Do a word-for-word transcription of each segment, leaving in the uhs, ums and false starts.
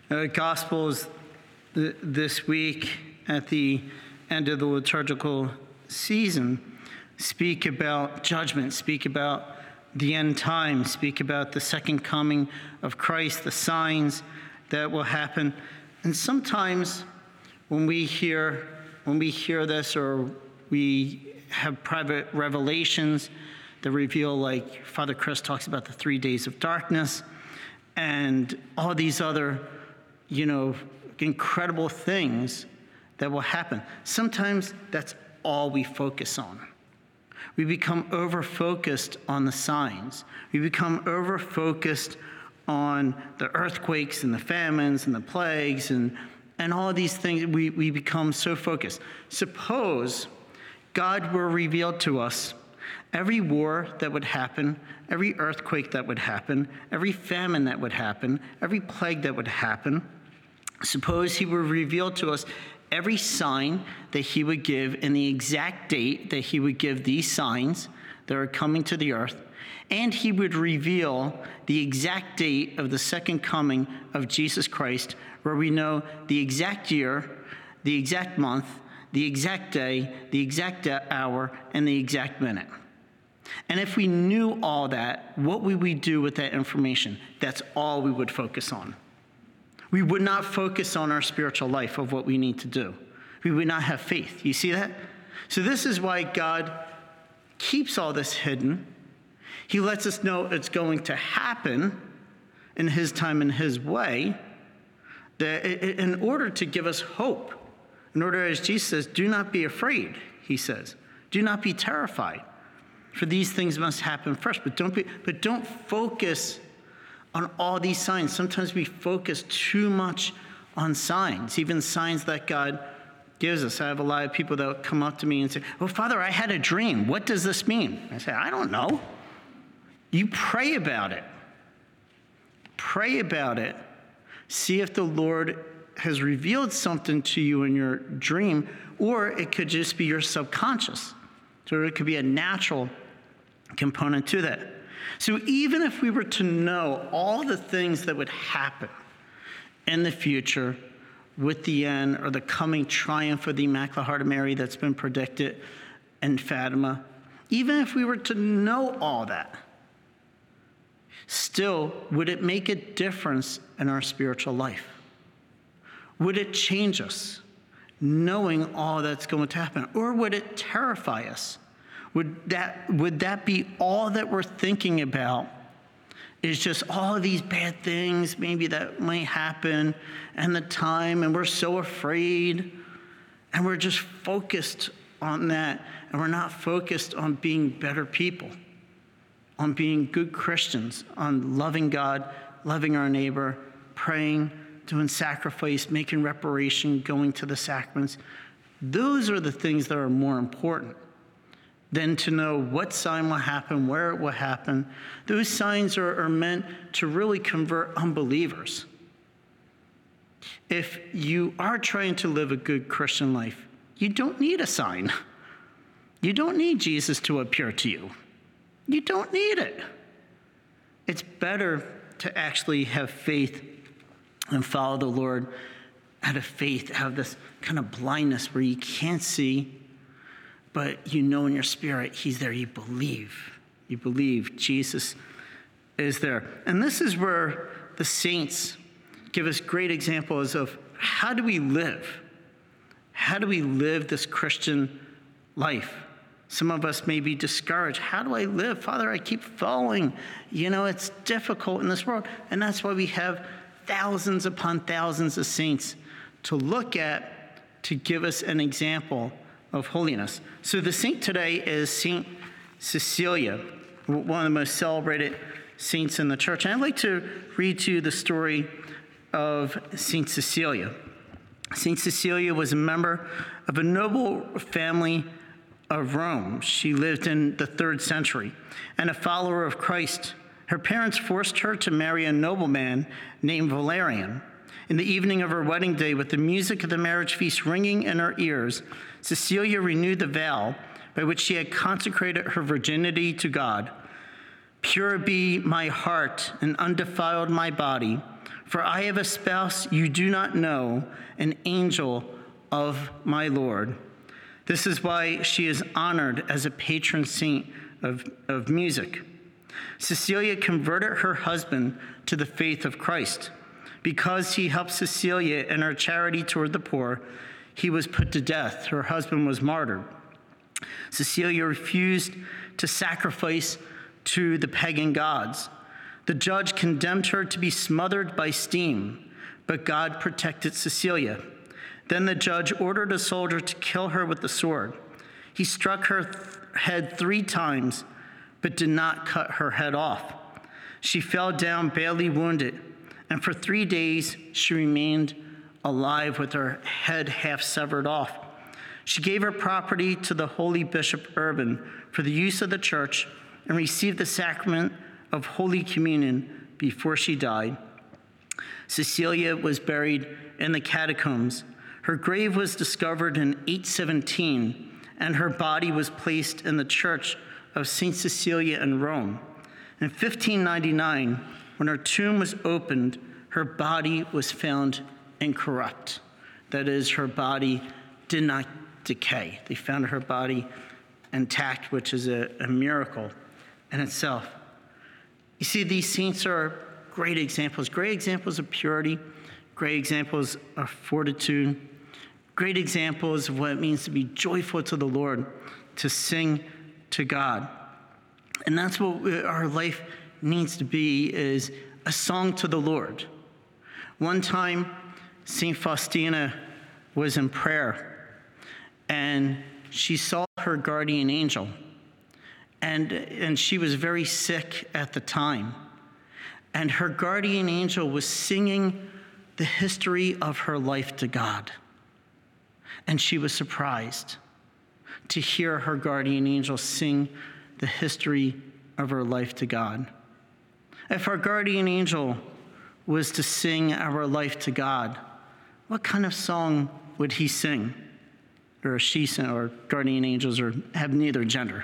Uh, Gospels th- this week at the end of the liturgical season speak about judgment, speak about the end time, speak about the second coming of Christ, the signs that will happen. And sometimes when we hear when we hear this, or we have private revelations that reveal, like Father Chris talks about the three days of darkness and all these other, you know, incredible things that will happen. Sometimes that's all we focus on. We become over-focused on the signs. We become over-focused on the earthquakes and the famines and the plagues and, and all of these things. We, we become so focused. Suppose God were revealed to us every war that would happen, every earthquake that would happen, every famine that would happen, every plague that would happen. Suppose he were revealed to us every sign that he would give and the exact date that he would give these signs that are coming to the earth, and he would reveal the exact date of the second coming of Jesus Christ, where we know the exact year, the exact month, the exact day, the exact hour, and the exact minute. And if we knew all that, what would we do with that information? That's all we would focus on. We would not focus on our spiritual life of what we need to do. We would not have faith. You see that? So this is why God keeps all this hidden. He lets us know it's going to happen in his time and his way, that in order to give us hope. In order, as Jesus says, do not be afraid, he says. Do not be terrified. For these things must happen first. But don't be, but don't focus on all these signs. Sometimes we focus too much on signs, even signs that God gives us. I have a lot of people that come up to me and say, "Oh, Father, I had a dream. What does this mean?" I say, "I don't know." You pray about it. Pray about it. See if the Lord has revealed something to you in your dream, or it could just be your subconscious. So it could be a natural component to that. So even if we were to know all the things that would happen in the future with the end or the coming triumph of the Immaculate Heart of Mary that's been predicted in Fatima, even if we were to know all that, still, would it make a difference in our spiritual life? Would it change us, knowing all that's going to happen? Or would it terrify us? Would that, would that be all that we're thinking about, is just all of these bad things maybe that might happen and the time, and we're so afraid, and we're just focused on that, and we're not focused on being better people, on being good Christians, on loving God, loving our neighbor, praying, doing sacrifice, making reparation, going to the sacraments. Those are the things that are more important than to know what sign will happen, where it will happen. Those signs are, are meant to really convert unbelievers. If you are trying to live a good Christian life, you don't need a sign. You don't need Jesus to appear to you. You don't need it. It's better to actually have faith and follow the Lord out of faith, out of this kind of blindness where you can't see, but you know in your spirit he's there. You believe. You believe Jesus is there. And this is where the saints give us great examples of how do we live? How do we live this Christian life? Some of us may be discouraged. How do I live? Father, I keep falling. You know, it's difficult in this world. And that's why we have thousands upon thousands of saints to look at to give us an example of holiness. So the saint today is Saint Cecilia, one of the most celebrated saints in the church. And I'd like to read to you the story of Saint Cecilia. Saint Cecilia was a member of a noble family of Rome. She lived in the third century and a follower of Christ. Her parents forced her to marry a nobleman named Valerian. In the evening of her wedding day, with the music of the marriage feast ringing in her ears, Cecilia renewed the vow by which she had consecrated her virginity to God. Pure be my heart and undefiled my body, For I have a spouse you do not know, an angel of my Lord. This is why she is honored as a patron saint of, of music. Cecilia converted her husband to the faith of Christ. Because he helped Cecilia in her charity toward the poor, he was put to death. Her husband was martyred. Cecilia refused to sacrifice to the pagan gods. The judge condemned her to be smothered by steam, but God protected Cecilia. Then the judge ordered a soldier to kill her with the sword. He struck her th- head three times, but did not cut her head off. She fell down badly wounded, and for three days she remained alive with her head half severed off. She gave her property to the holy Bishop Urban for the use of the church and received the sacrament of Holy Communion before she died. Cecilia was buried in the catacombs. Her grave was discovered in eight seventeen, and her body was placed in the church of Saint Cecilia in Rome. In fifteen ninety-nine, when her tomb was opened, her body was found incorrupt. That is, her body did not decay. They found her body intact, which is a, a miracle in itself. You see, these saints are great examples, great examples of purity, great examples of fortitude, great examples of what it means to be joyful to the Lord, to sing to God. And that's what our life needs to be, is a song to the Lord. One time, Saint Faustina was in prayer, and she saw her guardian angel. And, and she was very sick at the time. And her guardian angel was singing the history of her life to God. And she was surprised to hear her guardian angel sing the history of her life to God. If our guardian angel was to sing our life to God, what kind of song would he sing? Or she sing, or guardian angels or have neither gender.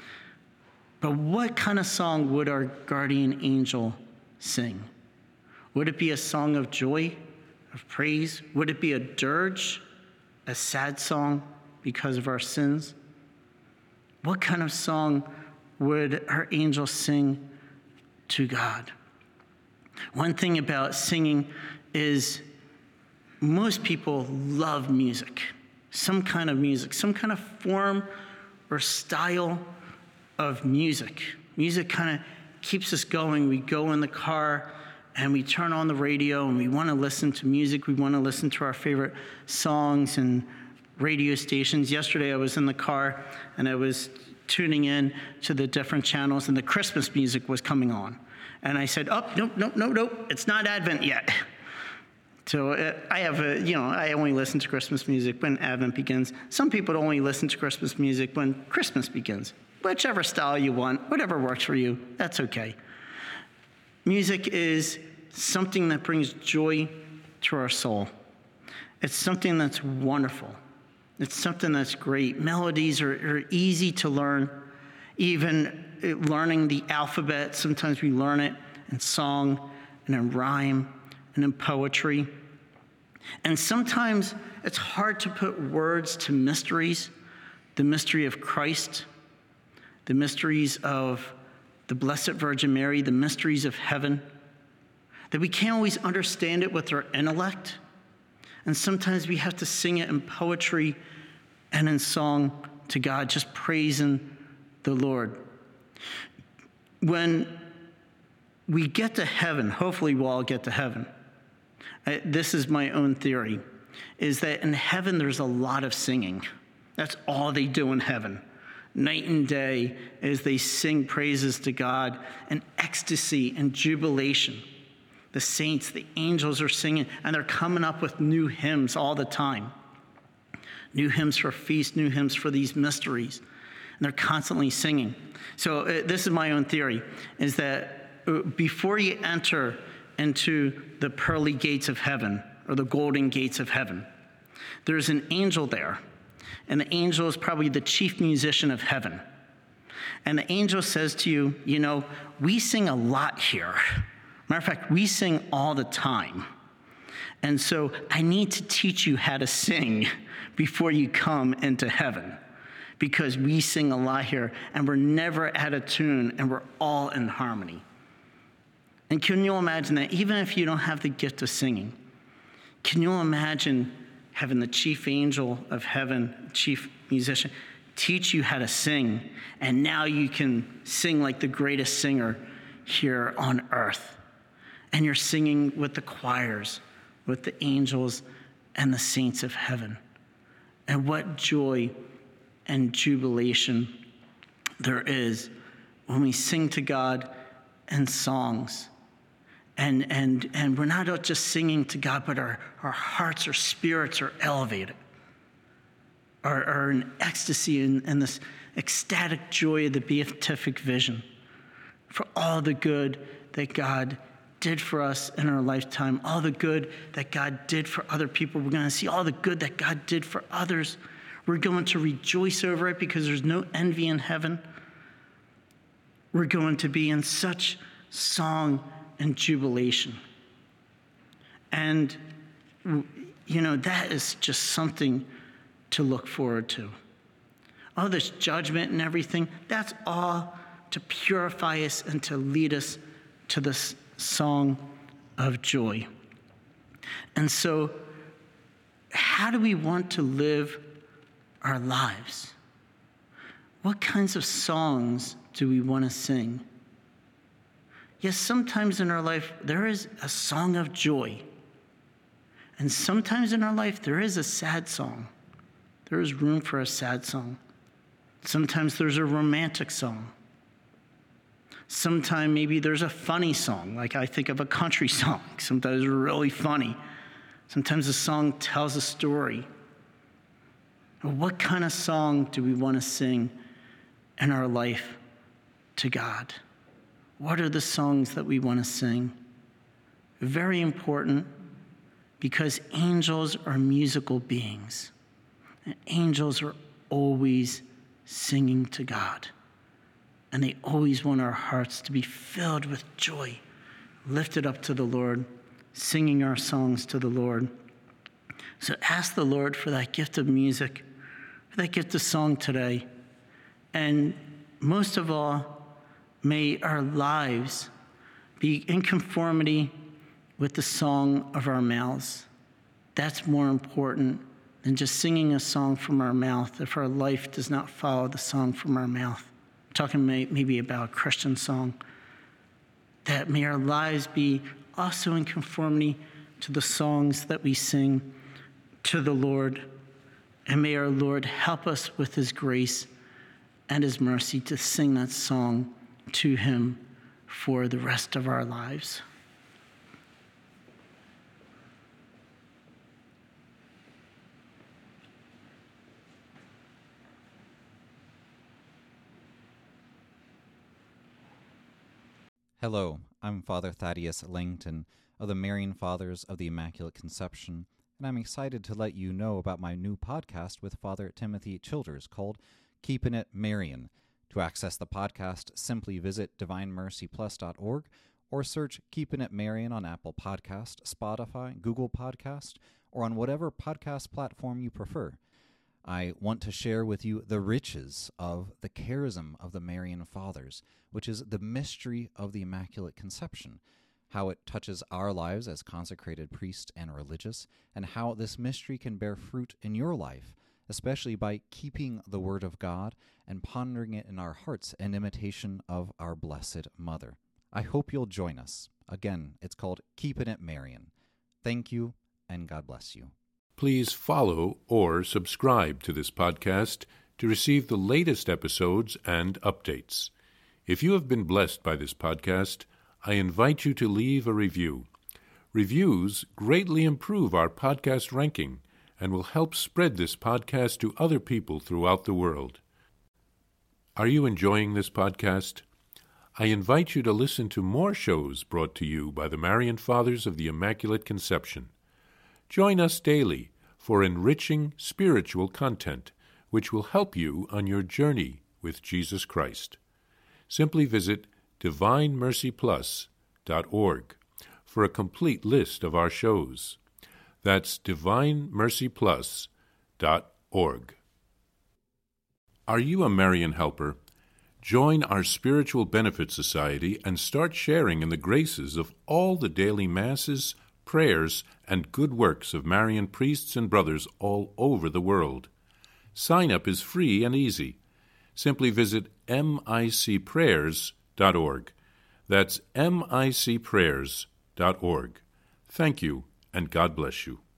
But what kind of song would our guardian angel sing? Would it be a song of joy, of praise? Would it be a dirge, a sad song because of our sins? What kind of song would our angel sing to God? One thing about singing is most people love music, some kind of music, some kind of form or style of music. Music kind of keeps us going. We go in the car and we turn on the radio and we want to listen to music. We want to listen to our favorite songs and radio stations. Yesterday I was in the car and I was tuning in to the different channels and the Christmas music was coming on. And I said, oh, nope, nope, nope, nope, it's not Advent yet. So uh, I have a, you know, I only listen to Christmas music when Advent begins. Some people only listen to Christmas music when Christmas begins. Whichever style you want, whatever works for you, that's okay. Music is something that brings joy to our soul. It's something that's wonderful. It's something that's great. Melodies are, are easy to learn. Even learning the alphabet, sometimes we learn it in song and in rhyme and in poetry. And sometimes it's hard to put words to mysteries, the mystery of Christ, the mysteries of the Blessed Virgin Mary, the mysteries of heaven, that we can't always understand it with our intellect. And sometimes we have to sing it in poetry and in song to God, just praising the Lord. When we get to heaven, hopefully we'll all get to heaven. I, this is my own theory, is that in heaven there's a lot of singing. That's all they do in heaven. Night and day as they sing praises to God and ecstasy and jubilation. The saints, the angels are singing, and they're coming up with new hymns all the time. New hymns for feasts, new hymns for these mysteries. And they're constantly singing. So uh, this is my own theory, is that uh, before you enter into the pearly gates of heaven, or the golden gates of heaven, there's an angel there. And the angel is probably the chief musician of heaven. And the angel says to you, you know, we sing a lot here. Matter of fact, we sing all the time. And so I need to teach you how to sing before you come into heaven, because we sing a lot here, and we're never out of tune, and we're all in harmony. And can you imagine that? Even if you don't have the gift of singing, can you imagine having the chief angel of heaven, chief musician, teach you how to sing, and now you can sing like the greatest singer here on earth. And you're singing with the choirs, with the angels and the saints of heaven. And what joy and jubilation there is when we sing to God in songs. And and and we're not just singing to God, but our, our hearts, our spirits are elevated, are, are in ecstasy and, and this ecstatic joy of the beatific vision for all the good that God did for us in our lifetime, all the good that God did for other people. We're going to see all the good that God did for others. We're going to rejoice over it because there's no envy in heaven. We're going to be in such song and jubilation. And, you know, that is just something to look forward to. All this judgment and everything, that's all to purify us and to lead us to this song of joy. And so, how do we want to live our lives? What kinds of songs do we want to sing? Yes, sometimes in our life, there is a song of joy. And sometimes in our life, there is a sad song. There is room for a sad song. Sometimes there's a romantic song. Sometimes maybe there's a funny song, like I think of a country song. Sometimes it's really funny. Sometimes the song tells a story. What kind of song do we want to sing in our life to God? What are the songs that we want to sing? Very important, because angels are musical beings. And angels are always singing to God. And they always want our hearts to be filled with joy, lifted up to the Lord, singing our songs to the Lord. So ask the Lord for that gift of music, for that gift of song today. And most of all, may our lives be in conformity with the song of our mouths. That's more important than just singing a song from our mouth if our life does not follow the song from our mouth. I'm talking maybe about a Christian song. That may our lives be also in conformity to the songs that we sing to the Lord. And may our Lord help us with his grace and his mercy to sing that song to him for the rest of our lives. Hello, I'm Father Thaddeus Langton of the Marian Fathers of the Immaculate Conception, and I'm excited to let you know about my new podcast with Father Timothy Childers called Keeping It Marian. To access the podcast, simply visit divine mercy plus dot org or search Keeping It Marian on Apple Podcast, Spotify, Google Podcast, or on whatever podcast platform you prefer. I want to share with you the riches of the charism of the Marian Fathers, which is the mystery of the Immaculate Conception, how it touches our lives as consecrated priests and religious, and how this mystery can bear fruit in your life, especially by keeping the Word of God and pondering it in our hearts in imitation of our Blessed Mother. I hope you'll join us. Again, it's called Keeping It Marian. Thank you, and God bless you. Please follow or subscribe to this podcast to receive the latest episodes and updates. If you have been blessed by this podcast, I invite you to leave a review. Reviews greatly improve our podcast ranking and will help spread this podcast to other people throughout the world. Are you enjoying this podcast? I invite you to listen to more shows brought to you by the Marian Fathers of the Immaculate Conception. Join us daily for enriching spiritual content, which will help you on your journey with Jesus Christ. Simply visit divine mercy plus dot org. for a complete list of our shows. That's divine mercy plus dot org. Are you a Marian helper? Join our Spiritual Benefit Society and start sharing in the graces of all the daily masses, prayers, and good works of Marian priests and brothers all over the world. Sign up is free and easy. Simply visit m i c prayers dot org. That's m i c prayers dot org. Thank you, and God bless you.